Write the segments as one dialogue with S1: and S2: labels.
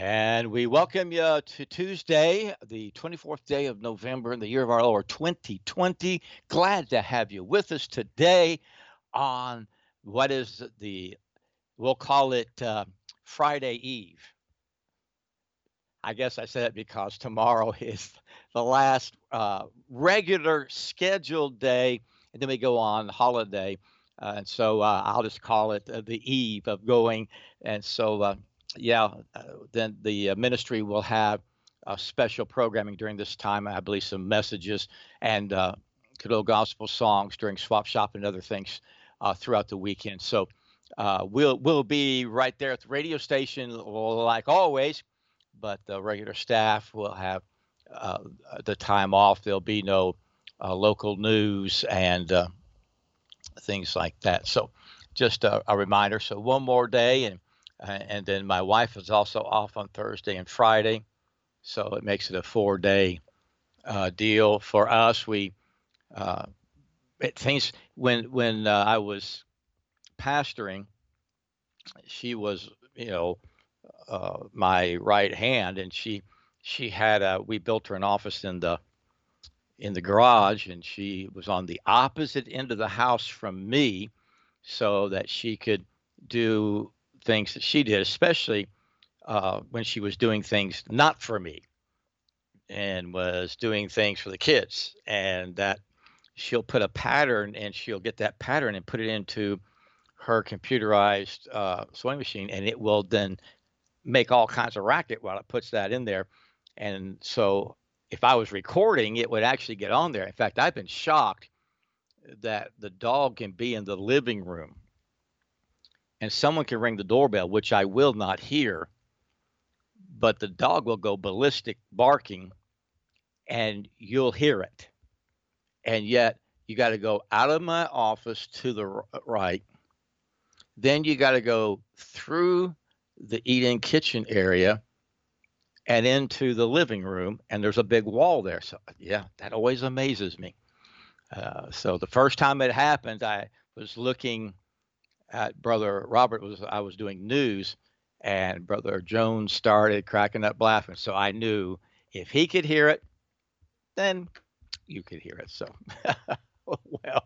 S1: And we welcome you to Tuesday, the 24th day of November in the year of our Lord 2020. Glad to have you with us today on what is we'll call it Friday Eve. I guess I said it because tomorrow is the last regular scheduled day, and then we go on holiday. And so I'll just call it the eve of going. And so, then the ministry will have special programming during this time. I believe some messages and good old gospel songs during swap shop and other things throughout the weekend. So we'll be right there at the radio station like always, but the regular staff will have uh, the time off. There'll be no local news and things like that. So, just a reminder. So, one more day, and then my wife is also off on Thursday and Friday, so it makes it a 4 day deal for us. We things when I was pastoring, she was my right hand, and she had we built her an office in the garage, and she was on the opposite end of the house from me, so that she could do things that she did, especially when she was doing things not for me and was doing things for the kids, and that she'll put a pattern and she'll get that pattern and put it into her computerized sewing machine, and it will then make all kinds of racket while it puts that in there. And so if I was recording, it would actually get on there. In fact, I've been shocked that the dog can be in the living room and someone can ring the doorbell, which I will not hear, but the dog will go ballistic barking and you'll hear it. And yet you got to go out of my office to the right. Then you got to go through the eat-in kitchen area and into the living room, and there's a big wall there. So yeah, that always amazes me. So the first time it happened, I was looking at Brother Robert. I was doing news, and Brother Jones started cracking up laughing. So I knew if he could hear it, then you could hear it. So well,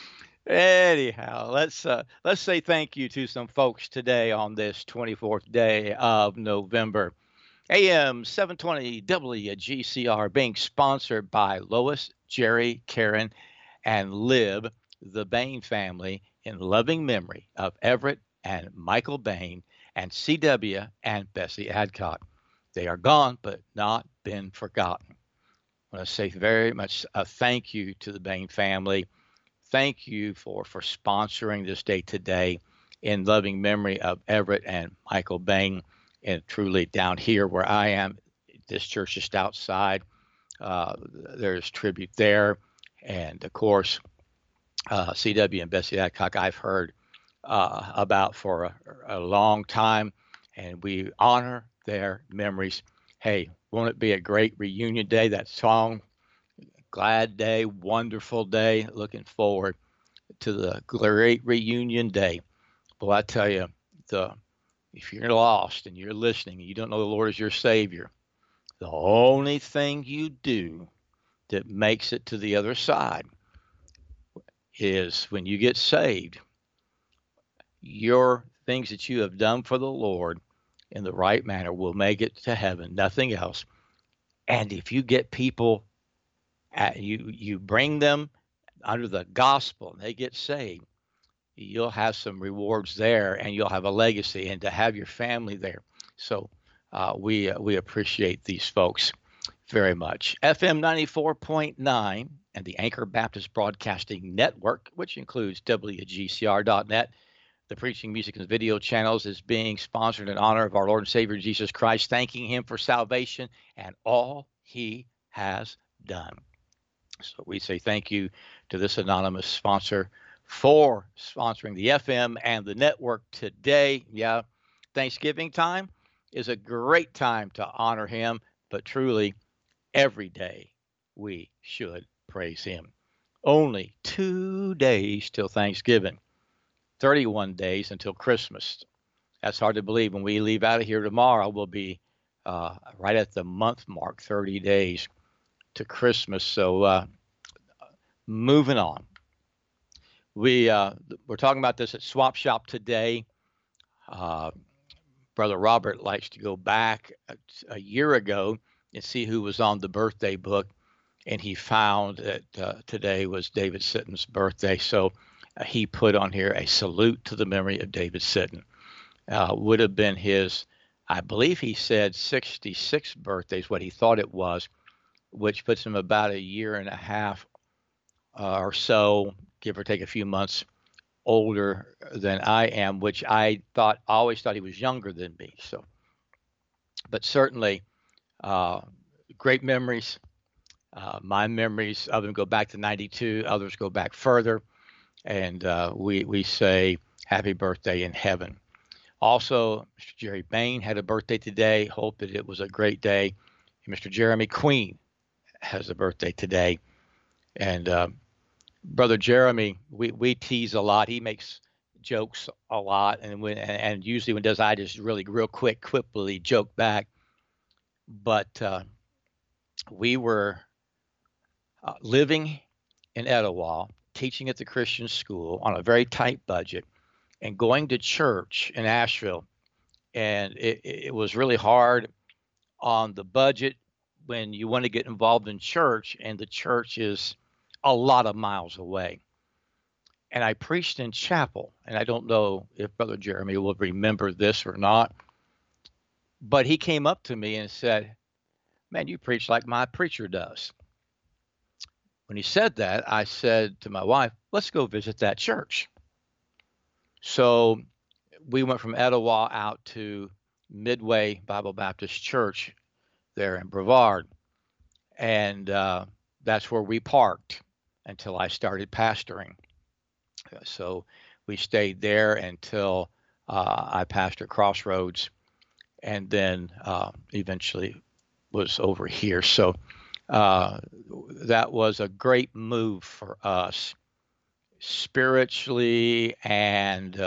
S1: anyhow, let's say thank you to some folks today on this 24th day of November. AM 720 WGCR being sponsored by Lois, Jerry, Karen, and Lib, the Bain family, in loving memory of Everett and Michael Bain and CW and Bessie Adcock. They are gone, but not been forgotten. I want to say very much a thank you to the Bain family. Thank you for sponsoring this day today in loving memory of Everett and Michael Bain. And truly, down here where I am, this church just outside, uh, there's tribute there. And of course, CW and Bessie Adcock, I've heard about for a long time, and we honor their memories. Hey, won't it be a great reunion day? That song, Glad Day, Wonderful Day. Looking forward to the great reunion day. Well, I tell you, the if you're lost and you're listening and you don't know the Lord as your Savior, the only thing you do that makes it to the other side is when you get saved, your things that you have done for the Lord in the right manner will make it to heaven, nothing else. And if you get people, you bring them under the gospel and they get saved, you'll have some rewards there and you'll have a legacy and to have your family there. So we appreciate these folks very much. FM 94.9 and the Anchor Baptist Broadcasting Network, which includes WGCR.net, the Preaching Music and Video channels, is being sponsored in honor of our Lord and Savior Jesus Christ, thanking him for salvation and all he has done. So we say thank you to this anonymous sponsor for sponsoring the FM and the network today. Yeah, Thanksgiving time is a great time to honor him, but truly, every day we should praise him. Only 2 days till Thanksgiving, 31 days until Christmas. That's hard to believe. When we leave out of here tomorrow, we'll be right at the month mark, 30 days to Christmas. So moving on, we're talking about this at Swap Shop today. Uh, Brother Robert likes to go back a year ago and see who was on the birthday book, and he found that today was David Sitton's birthday. So he put on here a salute to the memory of David Sitton. Would have been his, I believe he said 66th birthday is what he thought it was, which puts him about a year and a half or so, give or take a few months older than I am, which I always thought he was younger than me. So, but certainly uh, great memories. My memories of him go back to 92. Others go back further. And we say happy birthday in heaven. Also, Mr. Jerry Bain had a birthday today. Hope that it was a great day. And Mr. Jeremy Queen has a birthday today. And Brother Jeremy, we tease a lot. He makes jokes a lot, and usually when he does, I just really real quickly joke back. But we were living in Etowah, teaching at the Christian school on a very tight budget, and going to church in Asheville. And it was really hard on the budget when you want to get involved in church, and the church is a lot of miles away. And I preached in chapel, and I don't know if Brother Jeremy will remember this or not, but he came up to me and said, "Man, you preach like my preacher does." When he said that, I said to my wife, "Let's go visit that church." So we went from Etowah out to Midway Bible Baptist Church there in Brevard, and that's where we parked until I started pastoring. So we stayed there until I pastored Crossroads, and then eventually was over here. So that was a great move for us spiritually, and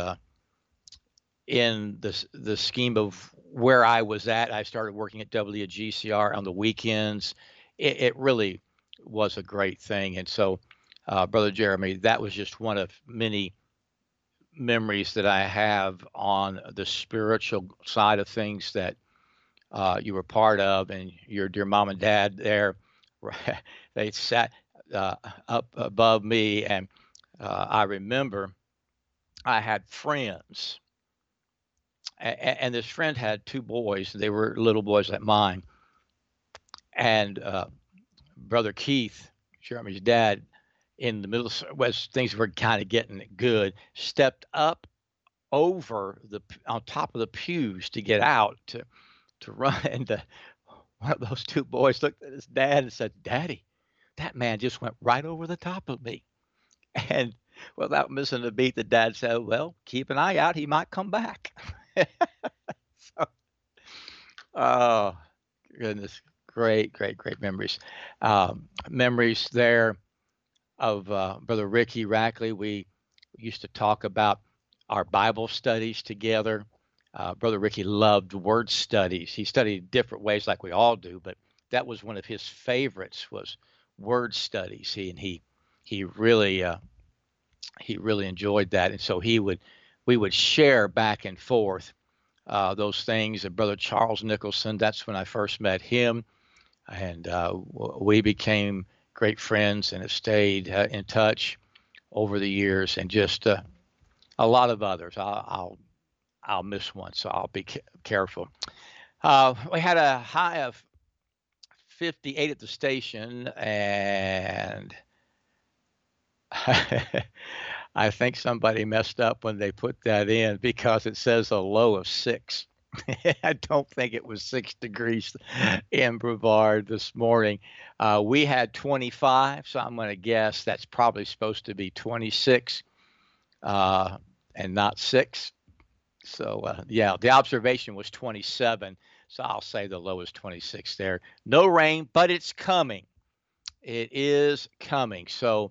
S1: in the scheme of where I was at. I started working at WGCR on the weekends. It really was a great thing. And so, Brother Jeremy, that was just one of many memories that I have on the spiritual side of things that you were part of, and your dear mom and dad there, they sat up above me, and I remember I had friends, and this friend had two boys. They were little boys like mine, and Brother Keith, Jeremy's dad, in the middle was things were kind of getting good, stepped up over the on top of the pews to get out to run, and one of those two boys looked at his dad and said, "Daddy, that man just went right over the top of me." And without missing a beat, the dad said, "Well, keep an eye out. He might come back." So, oh, goodness. Great, great, great memories. Memories there of Brother Ricky Rackley. We used to talk about our Bible studies together. Brother Ricky loved word studies. He studied different ways, like we all do, but that was one of his favorites was word studies. He really enjoyed that, and so we would share back and forth those things. And Brother Charles Nicholson, that's when I first met him, and we became great friends and have stayed in touch over the years, and just a lot of others. I'll miss one, so I'll be careful. We had a high of 58 at the station, and I think somebody messed up when they put that in because it says a low of 6. I don't think it was 6 degrees in Brevard this morning. We had 25, so I'm going to guess that's probably supposed to be 26 and not 6. So, yeah, the observation was 27. So I'll say the low is 26 there. No rain, but it's coming. It is coming. So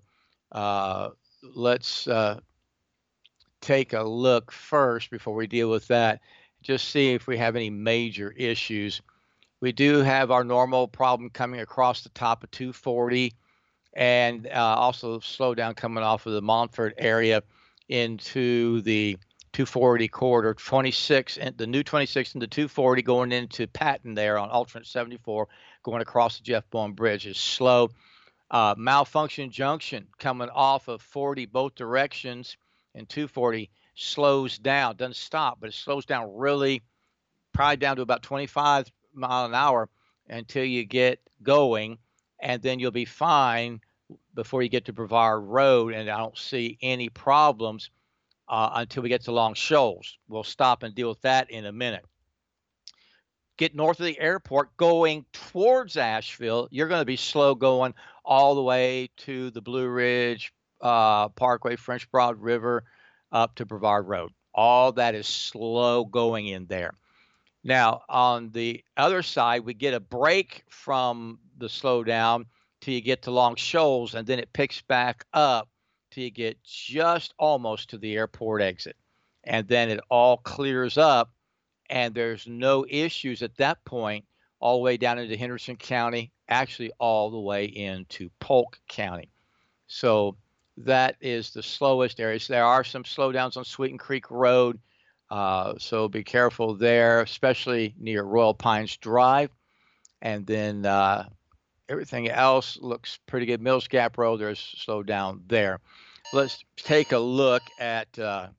S1: let's take a look first before we deal with that. Just see if we have any major issues. We do have our normal problem coming across the top of 240, and also slow down coming off of the Montford area into the 240 corridor, 26 and the new 26 into 240 going into Patton there on alternate 74, going across the Jeff Bowen Bridge is slow. Malfunction junction coming off of 40 both directions, and 240 slows down, doesn't stop, but it slows down really, probably down to about 25 mile an hour until you get going, and then you'll be fine before you get to Brevard Road. And I don't see any problems until we get to Long Shoals. We'll stop and deal with that in a minute. Get north of the airport going towards Asheville, you're going to be slow going all the way to the Blue Ridge Parkway, French Broad River, up to Brevard Road. All that is slow going in there. Now, on the other side, we get a break from the slowdown till you get to Long Shoals, and then it picks back up till you get just almost to the airport exit. And then it all clears up, and there's no issues at that point all the way down into Henderson County, actually all the way into Polk County. So that is the slowest areas. There are some slowdowns on Sweeten Creek Road, so be careful there, especially near Royal Pines Drive. And then everything else looks pretty good. Mills Gap Road, there's slowdown there. Let's take a look at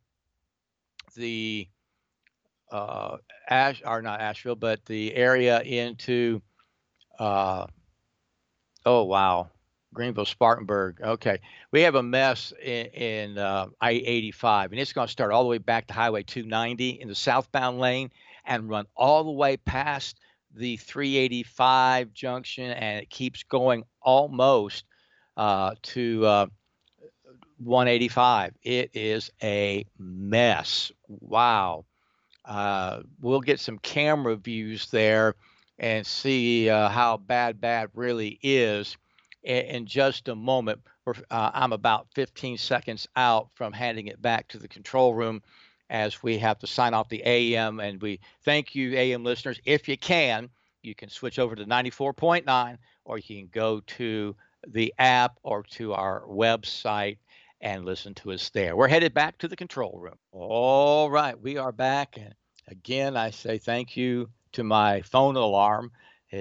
S1: the not Asheville, but the area into oh wow, Greenville, Spartanburg. Okay, we have a mess in I-85, and it's going to start all the way back to Highway 290 in the southbound lane and run all the way past the 385 junction, and it keeps going almost to 185. It is a mess. Wow. We'll get some camera views there and see how bad really is in just a moment. I'm about 15 seconds out from handing it back to the control room as we have to sign off the AM. And we thank you, AM listeners. If you can switch over to 94.9, or you can go to the app or to our website and listen to us there. We're headed back to the control room. All right, we are back. And again, I say thank you to my phone alarm.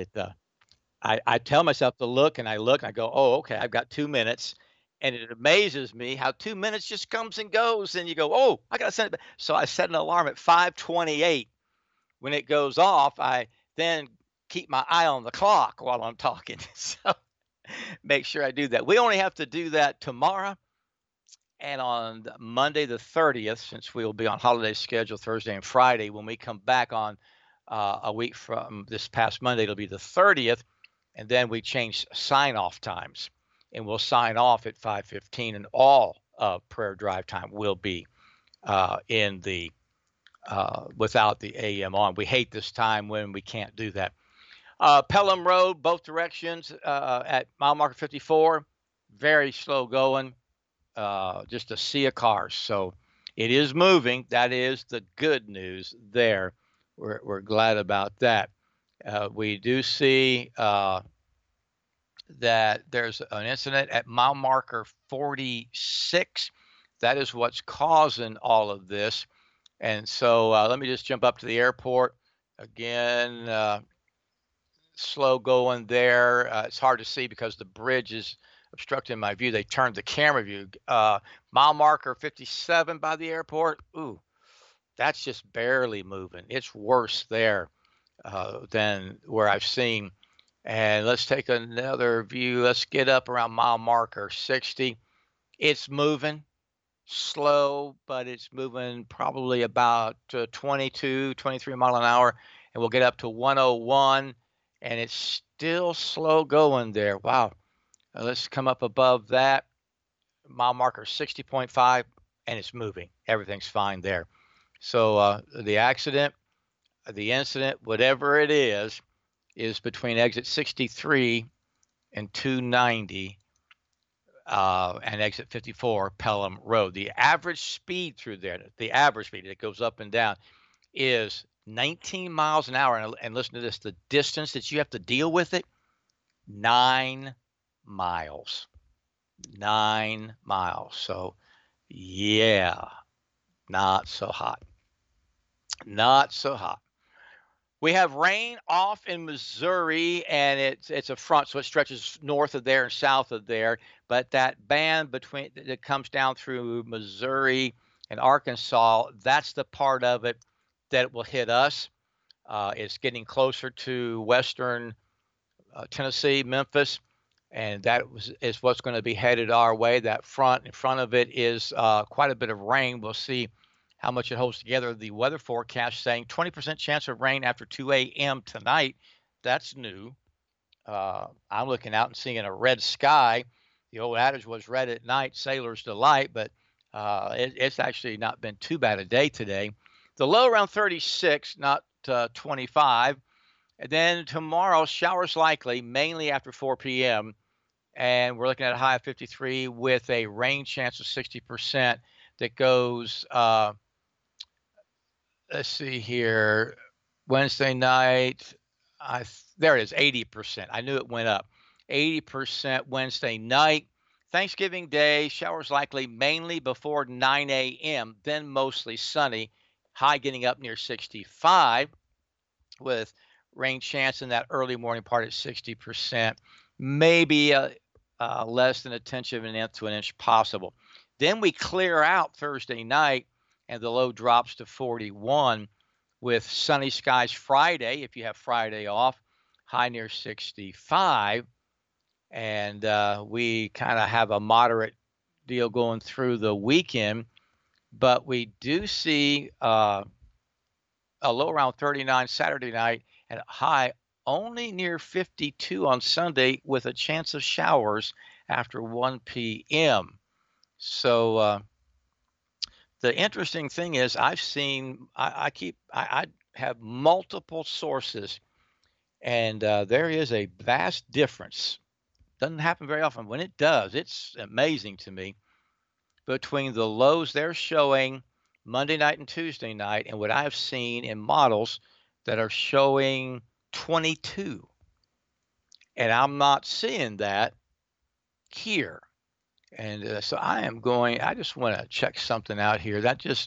S1: I tell myself to look, and I look, and I go, oh, okay, I've got 2 minutes. And it amazes me how 2 minutes just comes and goes. And you go, oh, I got to send it back. So I set an alarm at 5:28. When it goes off, I then keep my eye on the clock while I'm talking. So make sure I do that. We only have to do that tomorrow and on Monday the 30th, since we will be on holiday schedule Thursday and Friday. When we come back on a week from this past Monday, it'll be the 30th, and then we change sign-off times, and we'll sign off at 5:15, and all of prayer drive time will be in the without the AM on. We hate this time when we can't do that. Pelham Road, both directions at mile marker 54, very slow going. Just a sea of cars. So it is moving. That is the good news there. We're glad about that. We do see that there's an incident at mile marker 46. That is what's causing all of this. And so let me just jump up to the airport again. Slow going there. It's hard to see because the bridge is obstructing my view. They turned the camera view. Mile marker 57 by the airport. Ooh, that's just barely moving. It's worse there than where I've seen. And let's take another view. Let's get up around mile marker 60. It's moving slow, but it's moving probably about 22, 23 mile an hour. And we'll get up to 101, and it's still slow going there. Wow. Let's come up above that, mile marker 60.5, and it's moving. Everything's fine there. So the accident, the incident, whatever it is between exit 63 and 290 and exit 54, Pelham Road. The average speed through there, the average speed that goes up and down, is 19 miles an hour. And listen to this, the distance that you have to deal with it, 9 miles. 9 miles. So, yeah, not so hot. Not so hot. We have rain off in Missouri, and it's a front, so it stretches north of there and south of there. But that band between that comes down through Missouri and Arkansas, that's the part of it that will hit us. It's getting closer to western Tennessee, Memphis, and is what's going to be headed our way. That front in front of it is quite a bit of rain. We'll see how much it holds together. The weather forecast saying 20% chance of rain after 2 a.m. tonight. That's new. I'm looking out and seeing a red sky. The old adage was red at night, sailor's delight, but it's actually not been too bad a day today. The low around 36, not 25. And then tomorrow, showers likely, mainly after 4 p.m. And we're looking at a high of 53 with a rain chance of 60% that goes, let's see here, Wednesday night. There it is, 80%. I knew it went up. 80% Wednesday night. Thanksgiving Day, showers likely mainly before 9 a.m., then mostly sunny. High getting up near 65 with rain chance in that early morning part at 60%. Maybe less than a tenth of an inch to an inch possible. Then we clear out Thursday night, and the low drops to 41 with sunny skies Friday, if you have Friday off, high near 65. And we kind of have a moderate deal going through the weekend, but we do see a low around 39 Saturday night and a high only near 52 on Sunday with a chance of showers after 1 p.m. So the interesting thing is I've seen, I have multiple sources, and there is a vast difference. Doesn't happen very often. When it does, it's amazing to me, between the lows they're showing Monday night and Tuesday night and what I've seen in models that are showing 22. And I'm not seeing that here. And so I just want to check something out here.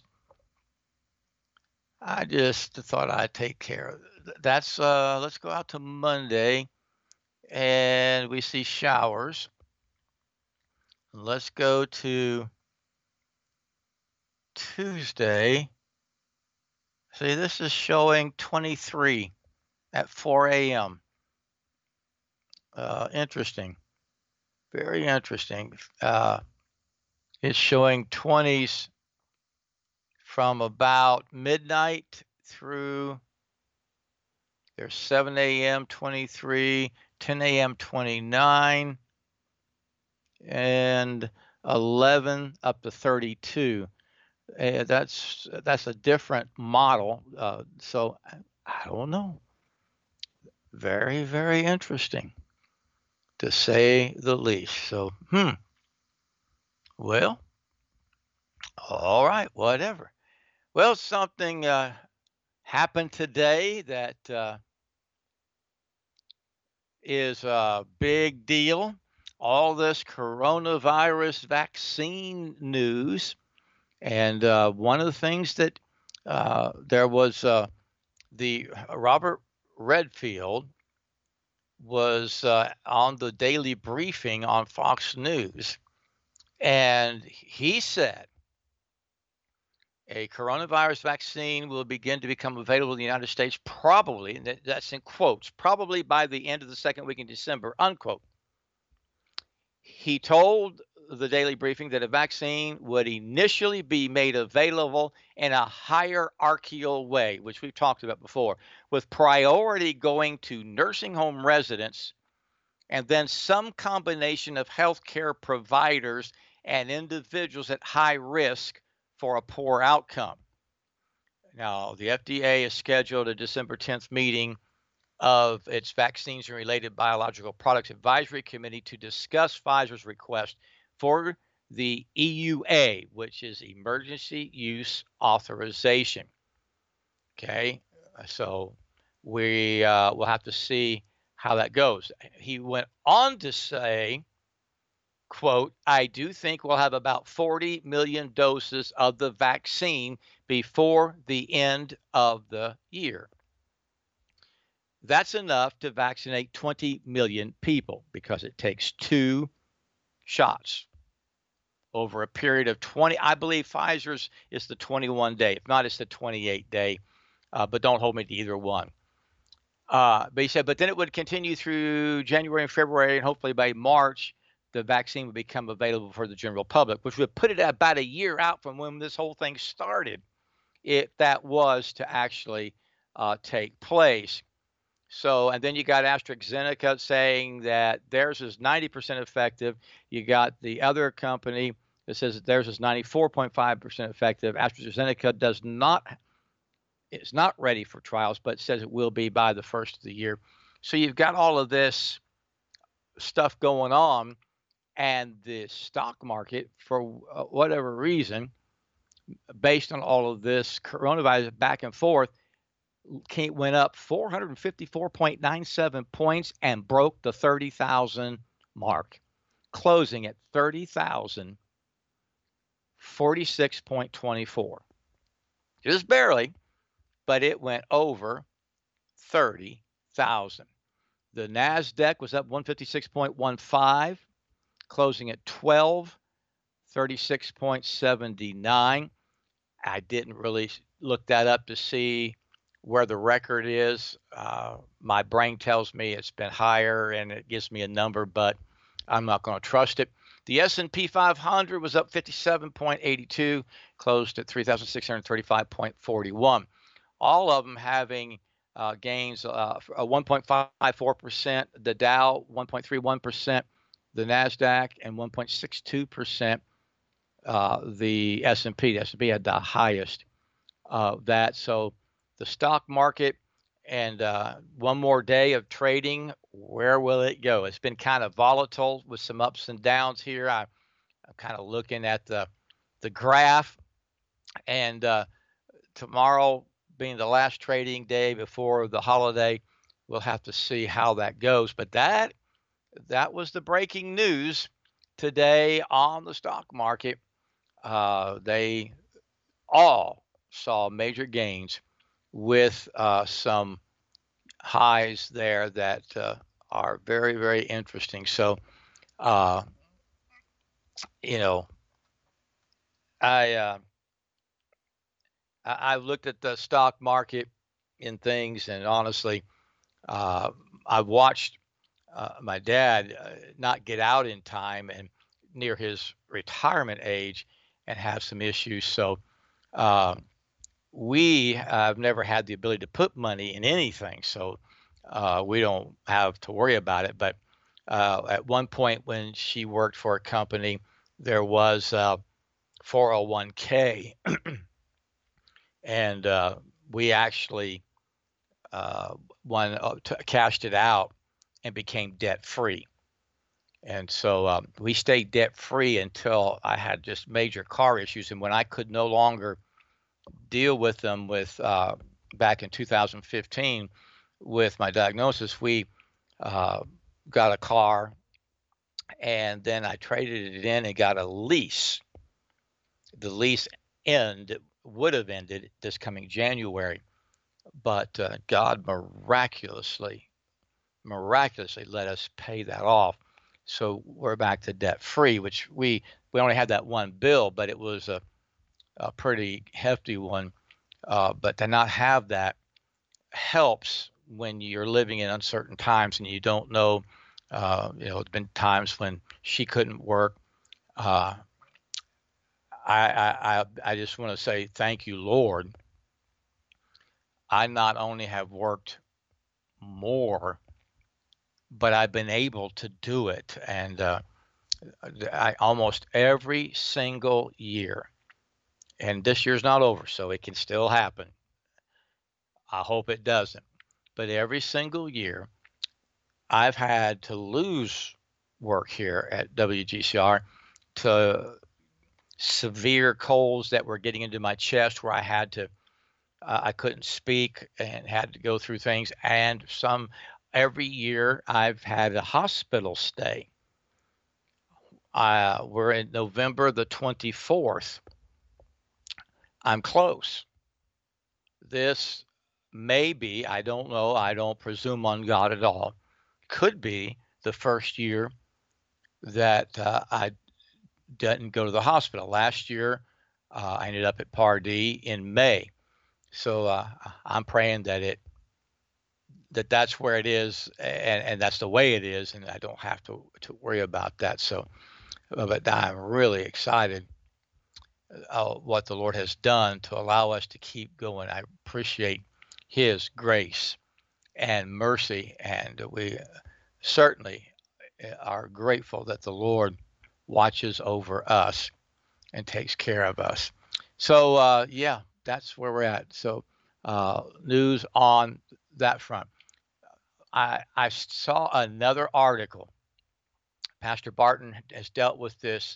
S1: I just thought I'd take care of it. Let's go out to Monday and we see showers. Let's go to Tuesday. See, this is showing 23 at 4 a.m. Interesting. Very interesting. It's showing 20s from about midnight through there's 7 a.m. 23, 10 a.m. 29, and 11 up to 32. That's a different model. So I don't know. Very, very interesting, to say the least. So, well, all right, whatever. Well, something happened today that is a big deal. All this coronavirus vaccine news. And one of the things that there was the Robert Redfield was on the daily briefing on Fox News. And he said a coronavirus vaccine will begin to become available in the United States probably, and that's in quotes, probably by the end of the second week in December, unquote. He told the daily briefing that a vaccine would initially be made available in a hierarchical way, which we've talked about before, with priority going to nursing home residents and then some combination of healthcare providers and individuals at high risk for a poor outcome. Now, the FDA has scheduled a December 10th meeting of its Vaccines and Related Biological Products Advisory Committee to discuss Pfizer's request for the EUA, which is Emergency Use Authorization. Okay. So we will have to see how that goes. He went on to say, quote, I do think we'll have about 40 million doses of the vaccine before the end of the year. That's enough to vaccinate 20 million people because it takes 2 shots over a period of 20. I believe Pfizer's is the 21 day. If not, it's the 28 day. But don't hold me to either one. But he said, but then it would continue through January and February, and hopefully by March, the vaccine would become available for the general public, which would put it about a year out from when this whole thing started, if that was to actually take place. So, and then you got AstraZeneca saying that theirs is 90% effective. You got the other company that says that theirs is 94.5% effective. AstraZeneca is not ready for trials, but says it will be by the first of the year. So you've got all of this stuff going on, and the stock market, for whatever reason, based on all of this coronavirus back and forth, went up 454.97 points and broke the 30,000 mark, closing at 30,046.24. Just barely, but it went over 30,000. The NASDAQ was up 156.15, closing at 1236.79. I didn't really look that up to see where the record is. My brain tells me it's been higher and it gives me a number, but I'm not going to trust it. The S&P 500 was up 57.82, closed at 3,635.41. All of them having gains, 1.54%, the Dow 1.31%, the NASDAQ, and 1.62%, the S&P. The S&P had the highest of that. So the stock market, and one more day of trading, where will it go? It's been kind of volatile with some ups and downs here. I'm kind of looking at the graph, and tomorrow being the last trading day before the holiday, we'll have to see how that goes. But that was the breaking news today on the stock market. They all saw major gains with some highs there that are very, very interesting. So, you know, I've looked at the stock market and things, and honestly, I've watched my dad not get out in time and near his retirement age and have some issues. So we have never had the ability to put money in anything, so we don't have to worry about it. But at one point when she worked for a company, there was 401k, and we actually cashed it out and became debt free. And so we stayed debt free until I had just major car issues. And when I could no longer deal with them, back in 2015 with my diagnosis, we got a car, and then I traded it in and got a lease. The lease would have ended this coming January, but God miraculously let us pay that off. So we're back to debt free, which we only had that one bill, but it was a pretty hefty one. But to not have that helps when you're living in uncertain times and you don't know. It's been times when she couldn't work. I just want to say thank you, Lord. I not only have worked more, but I've been able to do it. And I almost every single year, and this year's not over, so it can still happen. I hope it doesn't. But every single year, I've had to lose work here at WGCR to severe colds that were getting into my chest, where I had to I couldn't speak and had to go through things. And every year I've had a hospital stay. We're in November the 24th. I'm close. This may be, I don't know, I don't presume on God at all, could be the first year that I didn't go to the hospital. Last year, I ended up at Pardee in May. So I'm praying that's where it is, and that's the way it is, and I don't have to worry about that. So, but I'm really excited what the Lord has done to allow us to keep going. I appreciate His grace and mercy, and we certainly are grateful that the Lord watches over us and takes care of us. So, yeah, that's where we're at. So, news on that front. I saw another article. Pastor Barton has dealt with this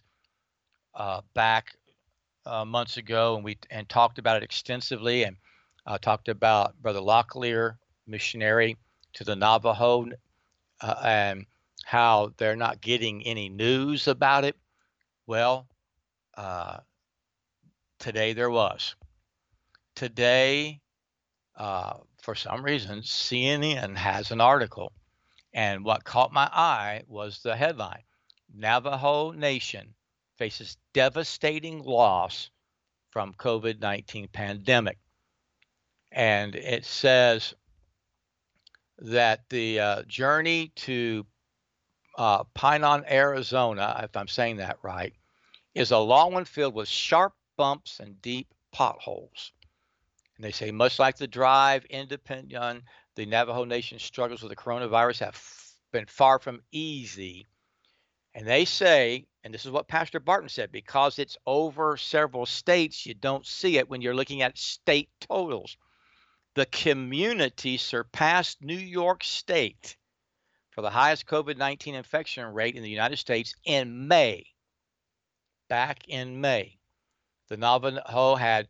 S1: back months ago, and we talked about it extensively, and talked about Brother Locklear, missionary to the Navajo, and how they're not getting any news about it. Well, uh, today there was. Today, for some reason, CNN has an article, and what caught my eye was the headline: Navajo Nation faces devastating loss from COVID-19 pandemic. And it says that the journey to Pinon, Arizona, if I'm saying that right, is a long one filled with sharp bumps and deep potholes. And they say, much like the drive into Pinon, the Navajo Nation struggles with the coronavirus have been far from easy. And they say, and this is what Pastor Barton said, because it's over several states, you don't see it when you're looking at state totals. The community surpassed New York State for the highest COVID-19 infection rate in the United States in May. Back in May, the Navajo had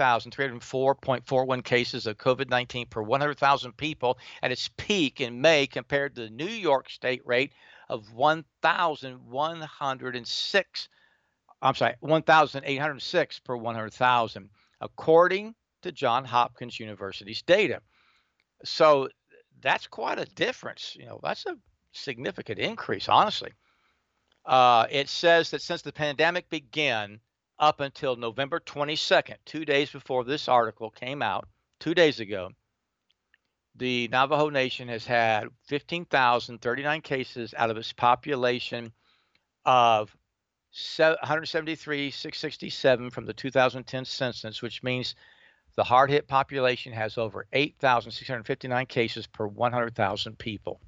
S1: 2,304.41 cases of COVID-19 per 100,000 people at its peak in May, compared to the New York State rate of 1,806 per 100,000, according to Johns Hopkins University's data. So that's quite a difference. That's a significant increase, honestly. It says that since the pandemic began up until November 22nd, 2 days before this article came out, 2 days ago, the Navajo Nation has had 15,039 cases out of its population of 173,667 from the 2010 census, which means the hard-hit population has over 8,659 cases per 100,000 people.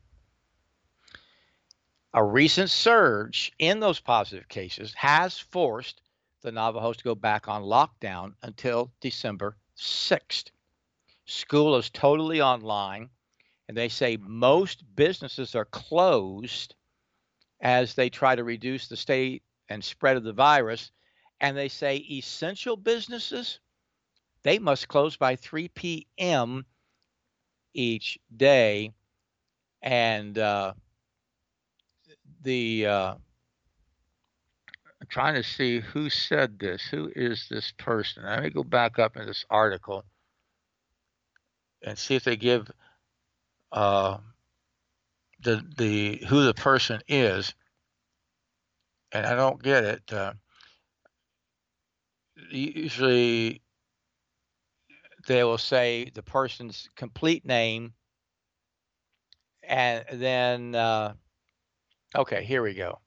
S1: A recent surge in those positive cases has forced the Navajos to go back on lockdown until December 6th. School is totally online, and they say most businesses are closed as they try to reduce the state and spread of the virus. And they say essential businesses, they must close by 3 p.m. each day. And I'm trying to see who said this. Who is this person? Let me go back up in this article and see if they give the who the person is. And I don't get it. Usually they will say the person's complete name, and then okay, here we go.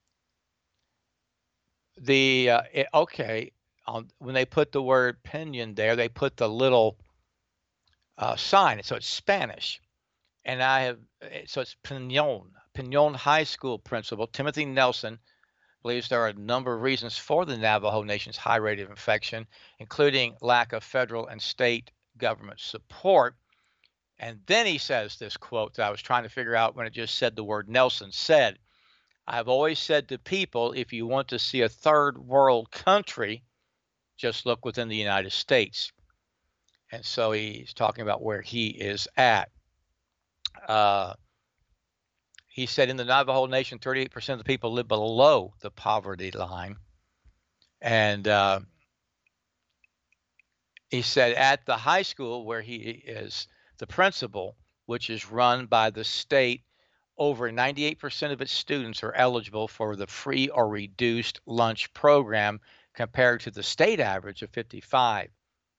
S1: Okay, when they put the word Pinon there, they put the little sign, so it's Spanish. And so it's Pinon High School principal Timothy Nelson believes there are a number of reasons for the Navajo Nation's high rate of infection, including lack of federal and state government support. And then he says this quote that I was trying to figure out when it just said the word Nelson said, I've always said to people, if you want to see a third world country, just look within the United States. And so he's talking about where he is at. Uh, he said in the Navajo Nation, 38% of the people live below the poverty line. And he said at the high school where he is the principal, which is run by the state, over 98% of its students are eligible for the free or reduced lunch program compared to the state average of 55%.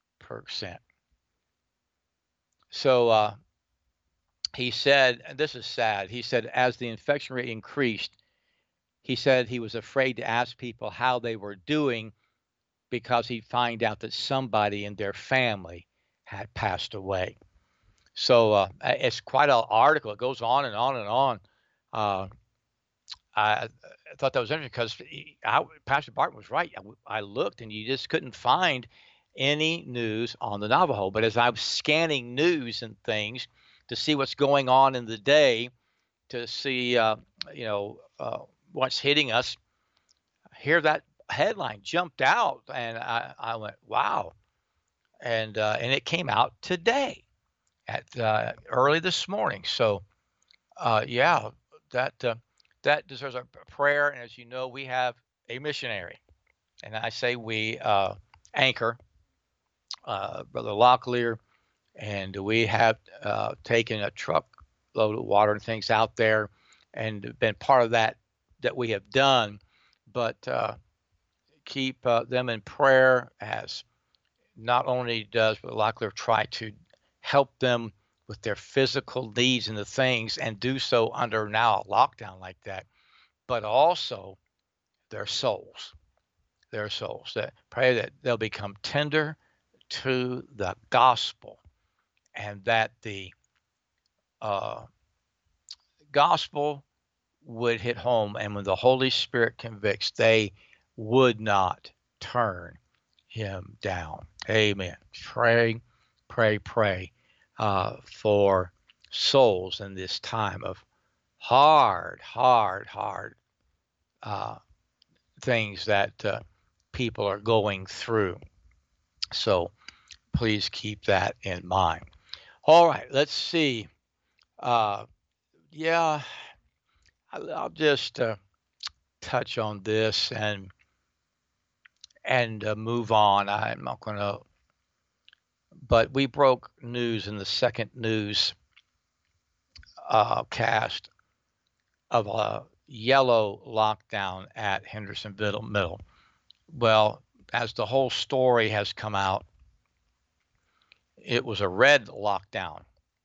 S1: So he said, and this is sad, he said, as the infection rate increased, he said he was afraid to ask people how they were doing because he'd find out that somebody in their family had passed away. So it's quite an article. It goes on and on and on. Uh, I thought that was interesting because Pastor Barton was right. I looked and you just couldn't find any news on the Navajo. But as I was scanning news and things to see what's going on in the day, to see you know what's hitting us, here that headline jumped out, and I went, wow. And it came out today at early this morning. So yeah, that that deserves a prayer. And as you know, we have a missionary, and I say we, Anchor, Brother Locklear, and we have taken a truckload of water and things out there, and been part of that we have done. But keep them in prayer, as not only does Brother Locklear try to help them with their physical needs and the things, and do so under now a lockdown like that, but also their souls, that pray that they'll become tender to the gospel, and that the uh, gospel would hit home, and when the Holy Spirit convicts, they would not turn him down. Amen. Pray, pray, pray for souls in this time of hard, hard, hard things that people are going through. So please keep that in mind. All right, let's see. Yeah, I'll just touch on this and move on. I'm not going to, but we broke news in the second news cast of a yellow lockdown at Hendersonville Middle. Well, as the whole story has come out, it was a red lockdown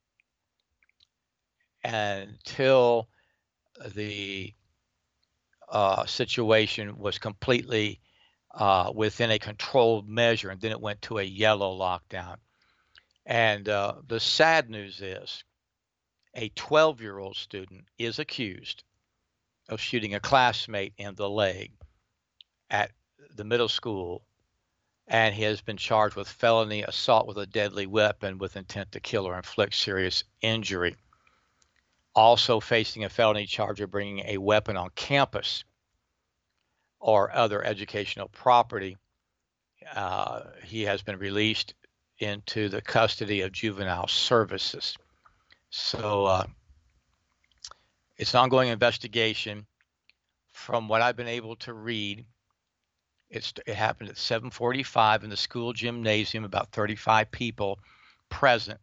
S1: until the situation was completely within a controlled measure, and then it went to a yellow lockdown. And the sad news is a 12-year-old student is accused of shooting a classmate in the leg at the middle school, and he has been charged with felony assault with a deadly weapon with intent to kill or inflict serious injury. Also facing a felony charge of bringing a weapon on campus or other educational property. He has been released into the custody of juvenile services. So it's an ongoing investigation. From what I've been able to read, it happened at 7:45 in the school gymnasium, about 35 people present.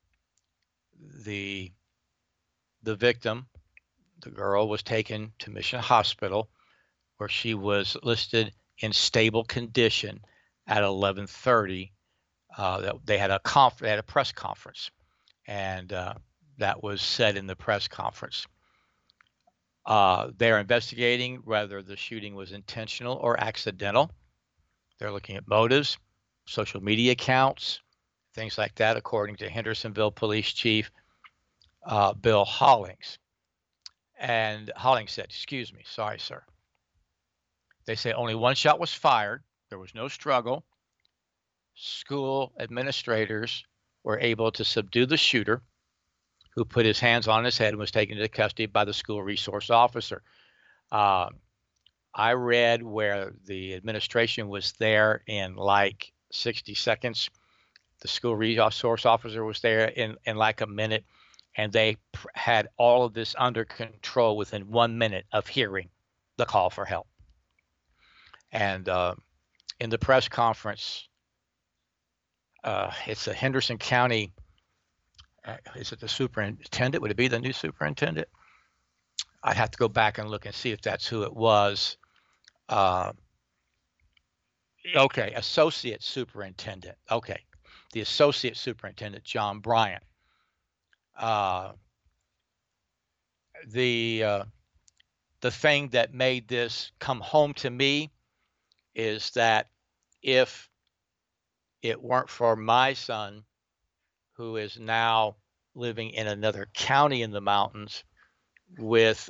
S1: The victim, the girl, was taken to Mission Hospital, where she was listed in stable condition at 11:30. They had a press conference, and that was said in the press conference. They're investigating whether the shooting was intentional or accidental. They're looking at motives, social media accounts, things like that, according to Hendersonville Police Chief Bill Hollings. And Hollings said, excuse me, sorry, sir. They say only one shot was fired. There was no struggle. School administrators were able to subdue the shooter, who put his hands on his head and was taken into custody by the school resource officer. I read where the administration was there in like 60 seconds. The school resource officer was there in like a minute, and they had all of this under control within 1 minute of hearing the call for help. And in the press conference, it's a Henderson County. Is it the superintendent? Would it be the new superintendent? I'd have to go back and look and see if that's who it was. Okay, associate superintendent. Okay, the associate superintendent, John Bryant. The thing that made this come home to me is that if it weren't for my son, who is now living in another county in the mountains with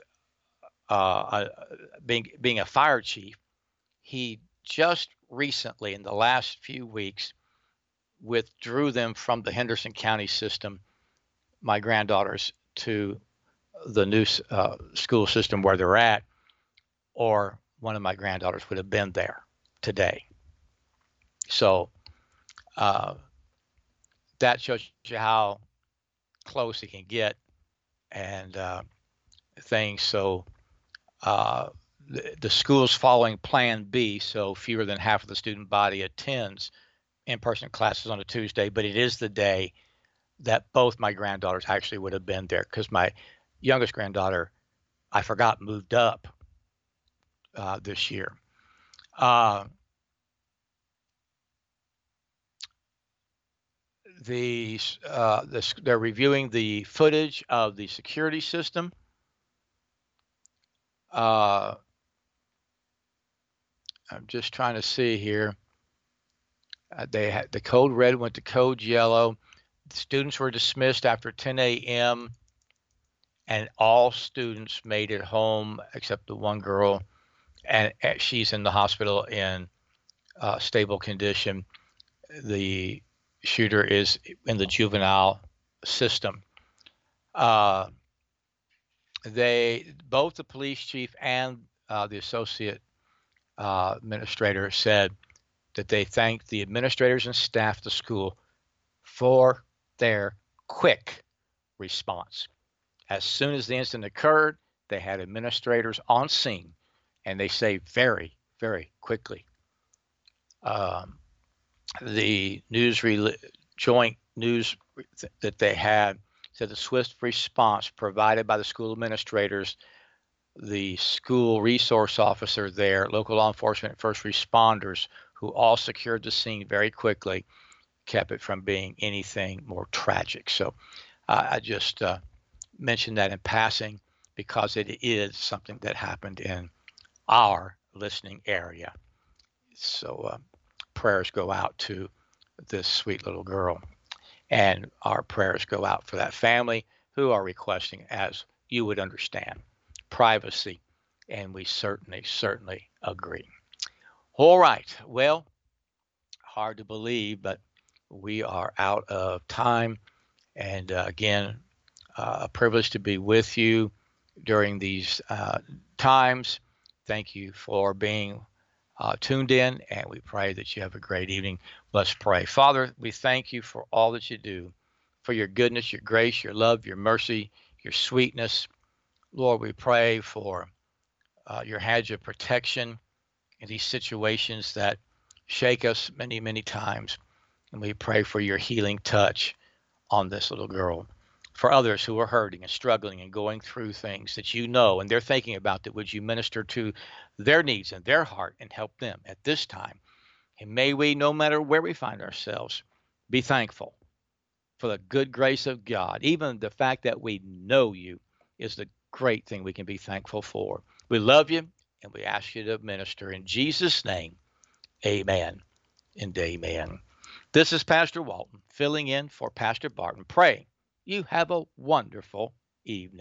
S1: being a fire chief, he just recently, in the last few weeks, withdrew them from the Henderson County system, my granddaughters, to the new school system where they're at, or one of my granddaughters would have been there today. So that shows you how close it can get and things. So the school's following Plan B, so fewer than half of the student body attends in-person classes on a Tuesday, but it is the day that both my granddaughters actually would have been there, because my youngest granddaughter, I forgot, moved up this year. They're reviewing the footage of the security system. I'm just trying to see here. They had the code red went to code yellow. The students were dismissed after 10 a.m. and all students made it home except the one girl, and she's in the hospital in stable condition. The shooter is in the juvenile system. Both the police chief and the associate administrator said that they thanked the administrators and staff of the school for their quick response. As soon as the incident occurred, they had administrators on scene, and they say very, very quickly. The joint news that they had said the swift response provided by the school administrators, the school resource officer there, local law enforcement, first responders, who all secured the scene very quickly, kept it from being anything more tragic. So I just mentioned that in passing because it is something that happened in our listening area. So prayers go out to this sweet little girl, and our prayers go out for that family who are requesting, as you would understand, privacy, and we certainly agree. All right, well, hard to believe, but we are out of time, and again, a privilege to be with you during these times. Thank you for being tuned in, and we pray that you have a great evening. Let's pray. Father, we thank you for all that you do, for your goodness, your grace, your love, your mercy, your sweetness. Lord, we pray for your hedge of protection in these situations that shake us many, many times. And we pray for your healing touch on this little girl. For others who are hurting and struggling and going through things that you know and they're thinking about, that would you minister to their needs and their heart and help them at this time. And may we, no matter where we find ourselves, be thankful for the good grace of God. Even the fact that we know you is the great thing we can be thankful for. We love you, and we ask you to minister in Jesus' name. Amen and amen. This is Pastor Walton filling in for Pastor Barton, praying you have a wonderful evening.